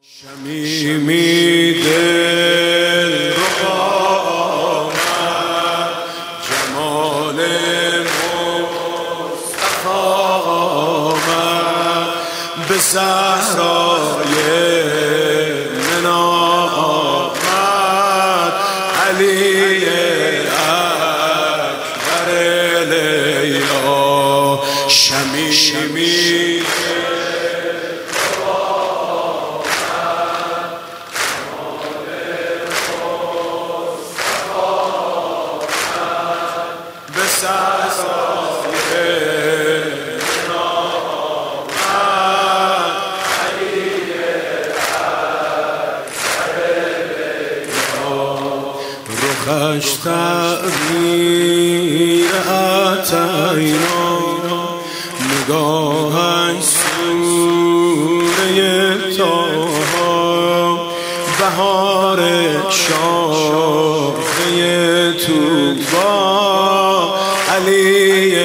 شمیمی دل رو آمد جمال مصطفی آمد به صحرای منا آمد علی اکبر لیلا شمیمی رخش تغییر عطینا نگاهش سوره طه بهار شاخه طوبا علی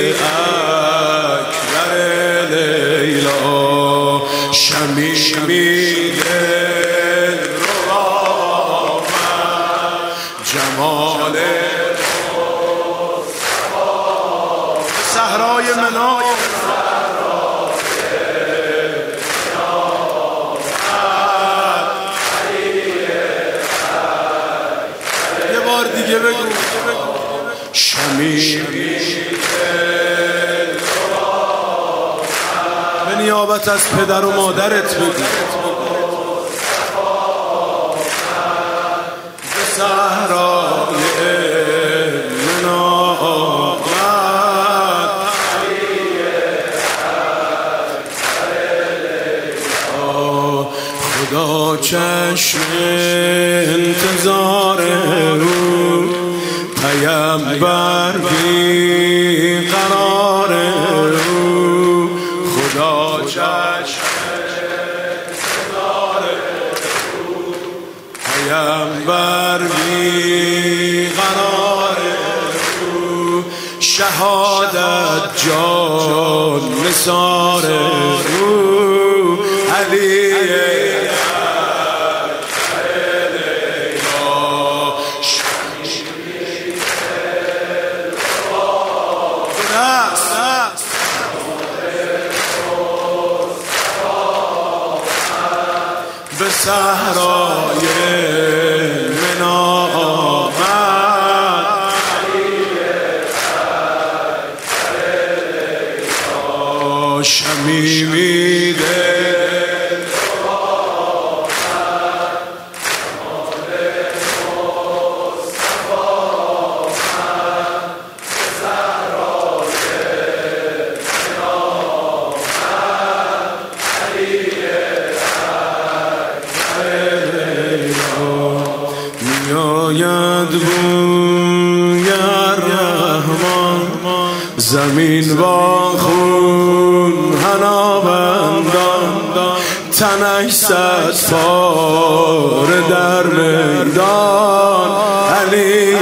اکبر لیلا شمیمی دل رو آمد جمال صحرای منا یه بار دیگه بگو شمیمی به نیابت از پدر و مادرت بگو به صحرای منا آمد خدا چشم انتظار رو پیامبر بی قرار رو خدا چشم انتظار رو پیامبر بی قرار رو شهادت جان نثار رو علی به صحرای منا آمد شمیمی دل رو آمد جمال مصطفی آمد به صحرای منا آمد علی میاید بوی رحمان زمین با خون حنا بندان تنش صد پاره در میدان علی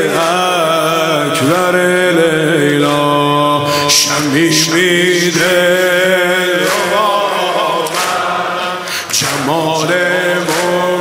اکبر لیلا شمیمی دل رو آمد جمال